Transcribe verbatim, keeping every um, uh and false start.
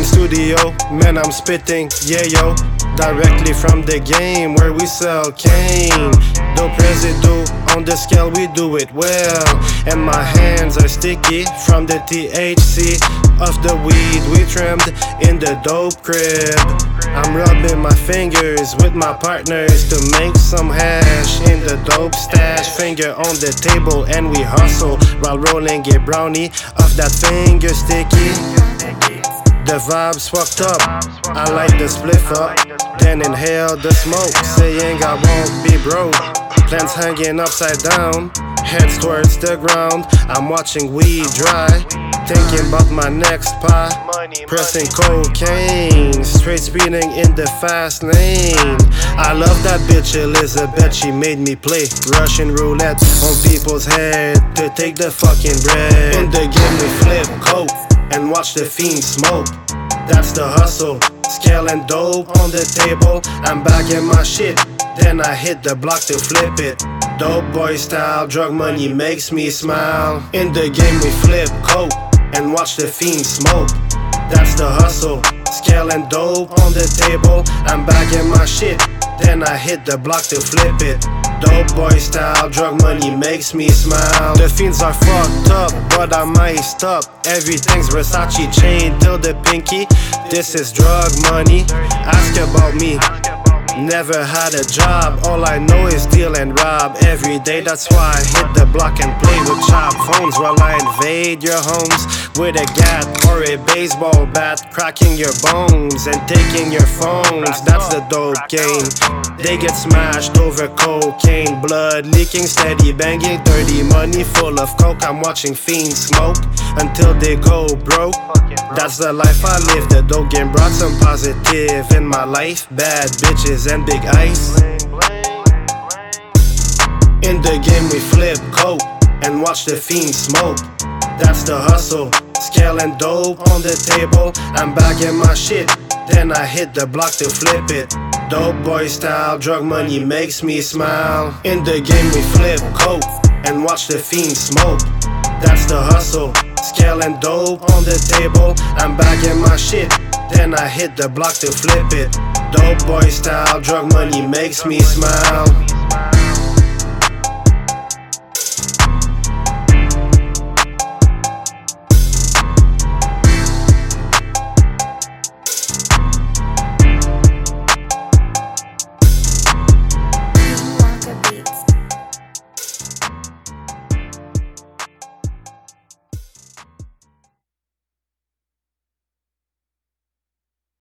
studio, man, I'm spitting, yeah yo. Directly from the game where we sell cane. Dope residue on the scale, we do it well. And my hands are sticky from the T H C of the weed we trimmed in the dope crib. I'm rubbing my fingers with my partners to make some hash in the dope stash. Finger on the table and we hustle while rolling a brownie off that finger sticky. The vibes fucked up, I light the spliff up, then inhale the smoke, saying I won't be broke. Plants hanging upside down, heads towards the ground. I'm watching weed dry, thinking about my next pie. Pressing cocaine, straight speeding in the fast lane. I love that bitch Elizabeth, she made me play Russian roulette on people's head to take the fucking bread. In the game we flip coke and watch the fiends smoke. That's the hustle, scale and dope on the table. I'm bagging my shit, then I hit the block to flip it. Dope boy style, drug money makes me smile. In the game we flip coke and watch the fiends smoke. That's the hustle, scale and dope on the table. I'm bagging my shit, then I hit the block to flip it. Dope boy style, drug money makes me smile. The fiends are fucked up, but I'm iced up. Everything's Versace chain till the pinky. This is drug money, ask about me. Never had a job, all I know is deal and rob every day. That's why I hit the block and play with chop phones while I invade your homes with a gat or a baseball bat, cracking your bones and taking your phones. That's the dope game. They get smashed over cocaine, blood leaking, steady banging, dirty money full of coke. I'm watching fiends smoke until they go broke. That's the life I live. The dope game brought some positive in my life. Bad bitches and big ice. In the game we flip coke and watch the fiends smoke. That's the hustle, scale and dope on the table. I'm bagging my shit, then I hit the block to flip it. Dope boy style, drug money makes me smile. In the game we flip coke and watch the fiends smoke. That's the hustle, scale and dope on the table. I'm bagging my shit, then I hit the block to flip it. Dope boy style, drug money makes me smile.